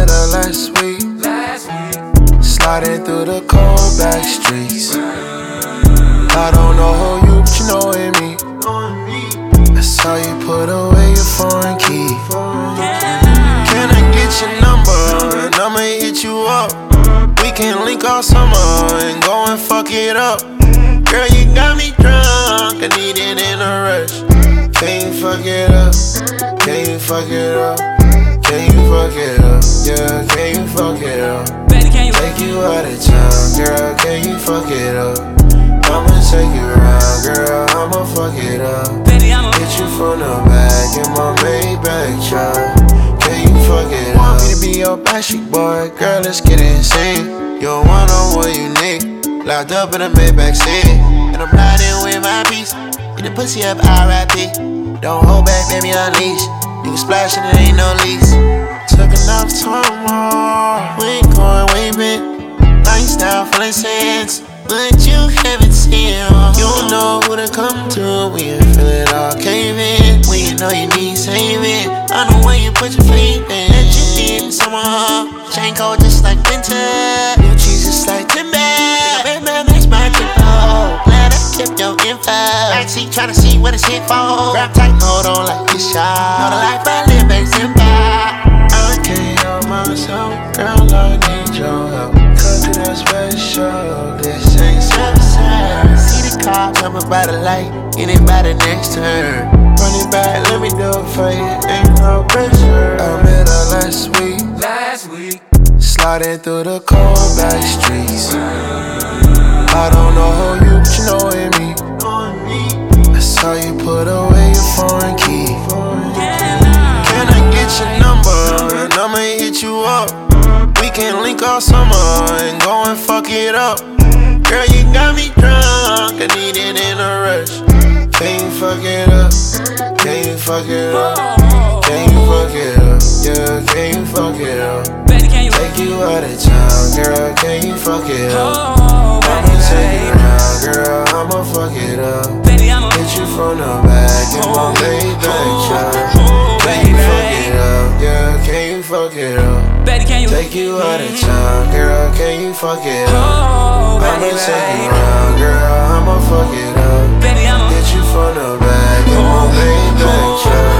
met her last week. Sliding through the cold back streets. I don't know who you, but you knowin' me. I saw you put away your foreign key. Can I get your number and I'ma hit you up? We can link all summer and go and fuck it up. Girl, you got me drunk, I need it in a rush. Can you fuck it up? Can you fuck it up? Can you fuck it up? Yeah, can you fuck it up? Take you out of town, girl, can you fuck it up? I'ma take you around, girl, I'ma fuck it up. Hit you from the back in my Maybach truck. Can you fuck it up? Want me to be your backstreet boy, girl, let's get insane. You're one-on-one unique, locked up in a Maybach seat. And I'm riding with my piece, get the pussy up, R.I.P. Don't hold back, baby, unleash. You can splash and it ain't no lease. Took enough time, we ain't going way back. Lifestyle full of sense, but you haven't seen. You don't know who to come to when you feel it all caving. When you know you need saving, I know where you put your faith in. That you need someone, chain cold just like winter, new cheese just like timber. Batman makes my tempo. Glad I kept your info. Backseat tryna see what it's hit for. Grab tight, hold on like this shot. Know the life I live ain't simple. I can't help myself, girl, I need your help. Cause it is special, this ain't suicide. See the car coming by the light, in it by the next turn. Run it back, let me do it for you, ain't no pressure. I met her last week. Sliding through the cold back streets. I don't know who you, but you knowin' me. I saw you put away your foreign key. Can I get your number and I'ma hit you up? We can link all summer and go and fuck it up. Girl, you got me drunk, I need it in a rush. Can you fuck it up? Can you fuck it up? Can you fuck it up? Yeah, can you fuck it up? Take you out of town, girl, can you fuck it up? I'ma take you around, girl, I'ma fuck it up. Hit you from the back in my Maybach truck. Can you fuck it up? Yeah, can you fuck it up? Take you out of town, girl, can you fuck it up? I'ma take you around, girl, I'ma fuck it up. Hit you from the back in my Maybach truck.